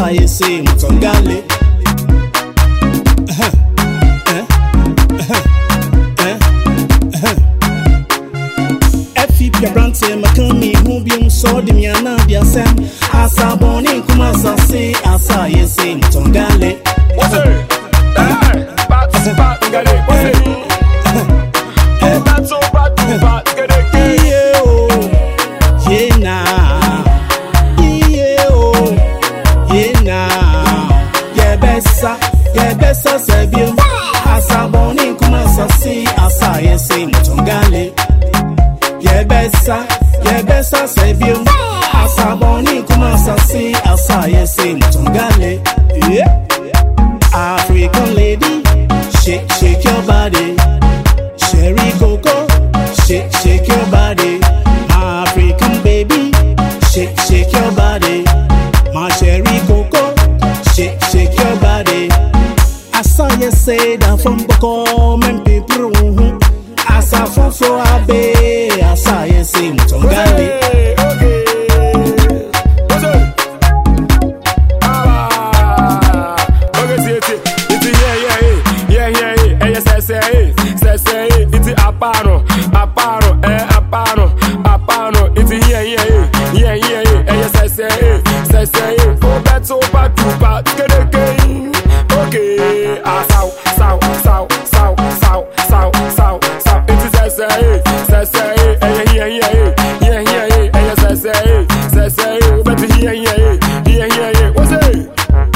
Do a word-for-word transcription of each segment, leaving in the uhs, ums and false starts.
asa yese mutongale. Efi pia brante makami hubium so di miana dia sem. Asa boni kuma sase asa yese mutongale. What's it? Hey, bat bat gale. What's it? Oh, that's so bad, too bad. Get it, get it. Oh, yeah nah. Yeah oh, yeah nah. Yeah besa, yeah besa sebium. Asa boni kuma sase asa yese mutongale. Yeah besa, yeah besa sebium. Asa boni kuma sase asa yese mutongale. Yeah. African lady, shake, shake your body. Cherry coco, shake, shake your body. My African baby, shake, shake your body. My cherry coco, shake, shake your body. I saw you say that from Boko, men people. I saw from so abe. I saw you say mutongale. Apano, apano, eh, apano, apano. It's yeah, yeah, yeah, yeah, yeah. Eh, say, say, say, say. Oh, that's so bad, too bad. Get it, get okay. Ah, sow, sow, sow, sow, sow, sow, sow, sow. It's say, say, say, say. Eh, yeah, yeah, yeah, yeah, yeah, yeah. Eh, say, say, say, say. Oh, but yeah, yeah, yeah, yeah, yeah. What's it?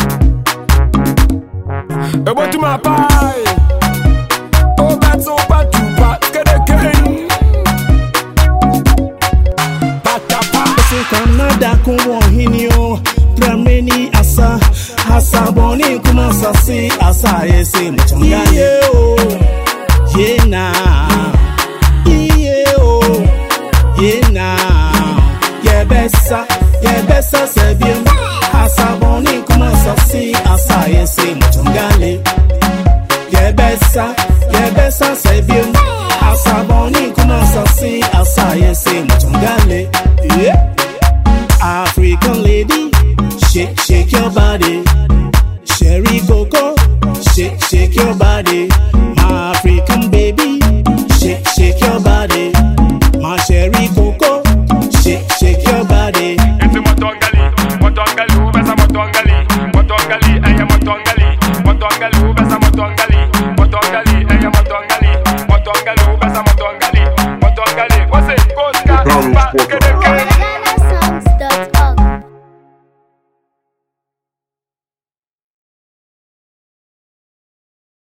About to my pie. Oh, that's so bad, too bad. Kanada kuwa hinyo Prameni asa Asa boni kuma sasi Asa yese mutongale. Iye o Yena Iye o Yena Yebesa Yebesa sebiem. Asa boni kuma sasi Asa yese mutongale. Yebesa Yebesa sebiem. Asa boni kuma sasi Asa yese mutongale. Yeah. African lady, shake, shake your body. Cherry coco, shake, shake your body. My African baby, shake, shake your body. My cherry coco, shake, shake your body. It's motongale, motongale, besa motongale, motongale, aya motongale, motongale, besa motongale, motongale, aya motongale, motongale, besa motongale, motongale. What's it? Go, go, go,